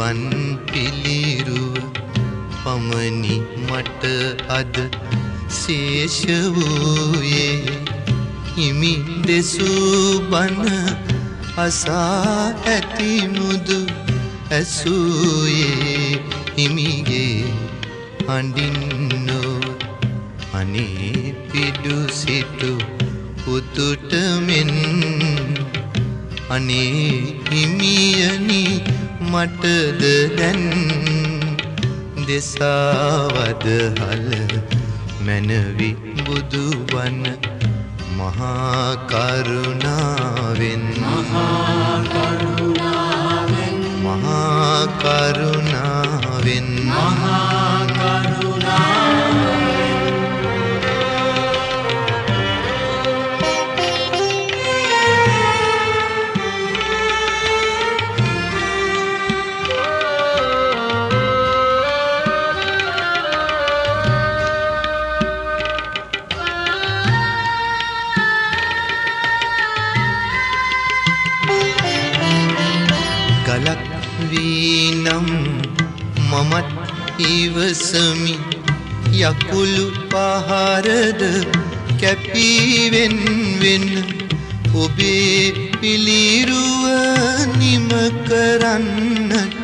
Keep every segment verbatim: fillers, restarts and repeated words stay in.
රුවන් පිළිරුව පමණි මට අද ශේෂ වූයේ හිමි දෙසූ බණ අසා ඇති මුදු ඇසූයේ හිමිගේ හඬින්නෝ අනේ පිඩු සිටු පුතුට මෙන් අනේ හිමියනි මටද දැන් දෙසාවද හල මැනවි බුදු වන මහා කරුණාවෙන් මහා කරුණාවෙන් මහා කරුණාවෙන් මහා කරුණාවෙන් ගලක් වීනම් මමත් ඉවසමි යකුළු පහරද කැපීවෙන් වෙන ඔබේ පිළිරුව නිම කරන්නට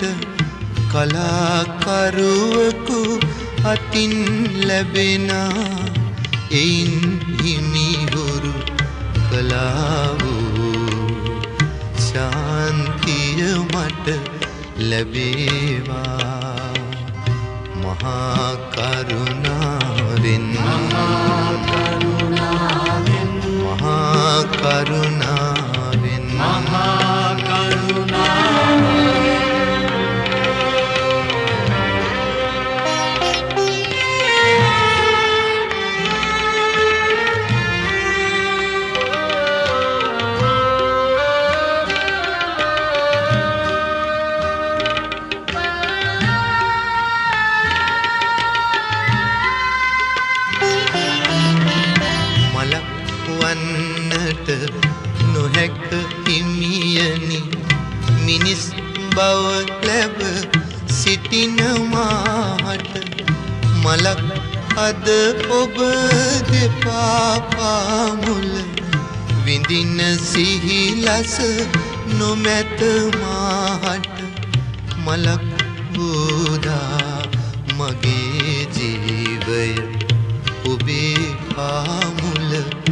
කලාකරුවකු අතින් ලැබෙනා එයින් හිමිහුරු කලා වූ ශාන්තිය මට ලැබේවා මහා කරුණාවෙන් මහා කරුණාවෙන් මහා කරුණාවෙන් මහා කරුණාවෙන් වන්නට නොහැක හිමියනි මිනිස් බව ලැබ සිටින මාට මලක් අද ඔබ දෙපා පාමුල විඳින සිහිලස නොමැත මාට මලක් බුදා මගේ ජීවය ඔබේ පාමුල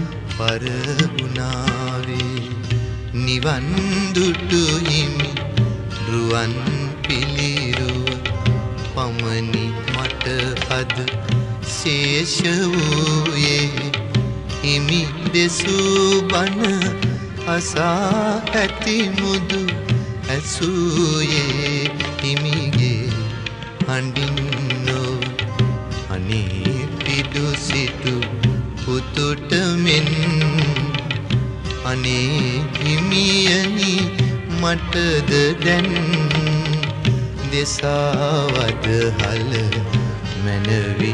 පරගුණාවේ නිවන් දුටු හිමි රුවන් පිළිරුව පමණි මට අද ශේෂ වූයේ හිමි දෙසූ බණ අසා ඇති මුදු ඇසූයේ හිමිගේ හඬින්නෝ අනේ පිඩු සිටු පුතුට මෙන් අනේ හිමියනි මටද දැන් දෙසාවද හල මැනවි